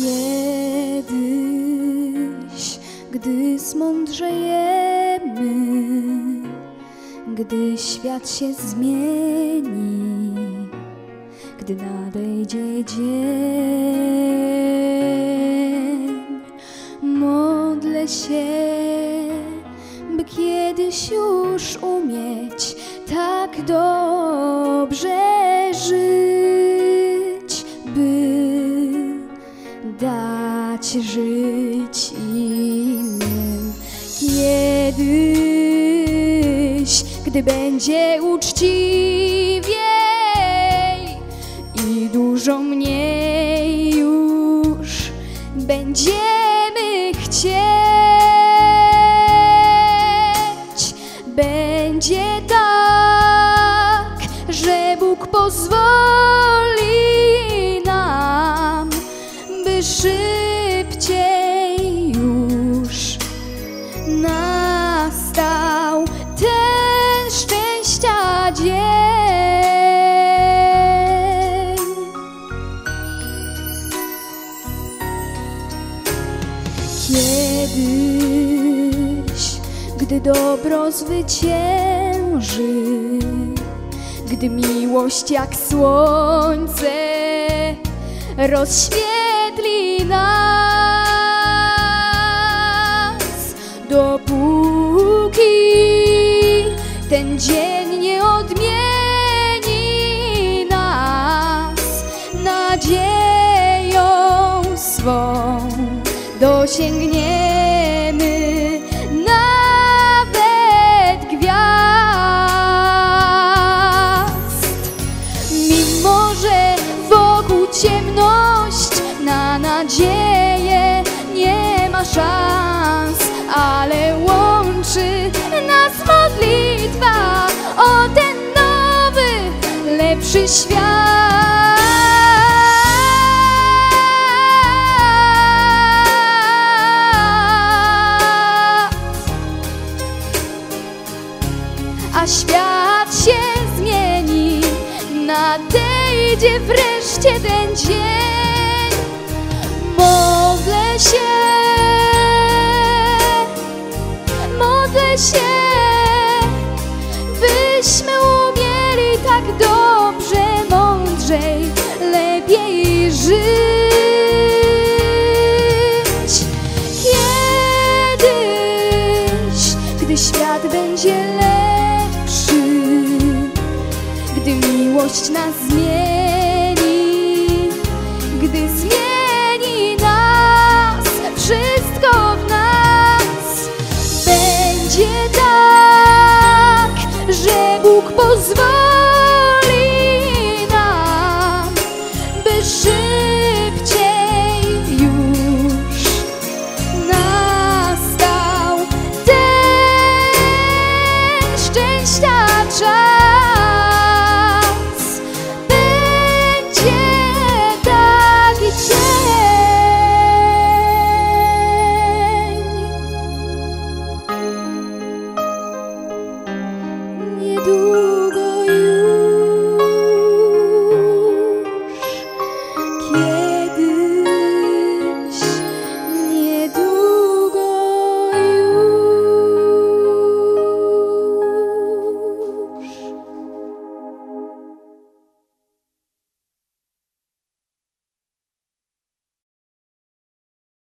Kiedyś, gdy zmądrzejemy, gdy świat się zmieni, gdy nadejdzie dzień, modlę się, by kiedyś już umieć tak dobrze żyć, by dać żyć innym. Kiedyś, gdy będzie uczciwiej i dużo mniej już będziemy chcieć, będzie tak, że Bóg pozwoli nam, by szybciej już nastał ten szczęścia dzień. Kiedyś, gdy dobro zwycięży, gdy miłość jak słońce rozświetli nas, dopóki ten dzień nie odmieni nas nadzieją swą, dosięgniemy nawet gwiazd. Mimo że wokół ciemność, na nadzieję nie ma szans, ale łączy nas modlitwa o ten nowy, lepszy świat. A świat się zmieni, nadejdzie wreszcie ten dzień. Modlę się, byśmy umieli tak dobrze, mądrzej, lepiej żyć. Kiedyś, gdy świat będzie lepszy, gdy miłość nas zmieni, gdy zmieni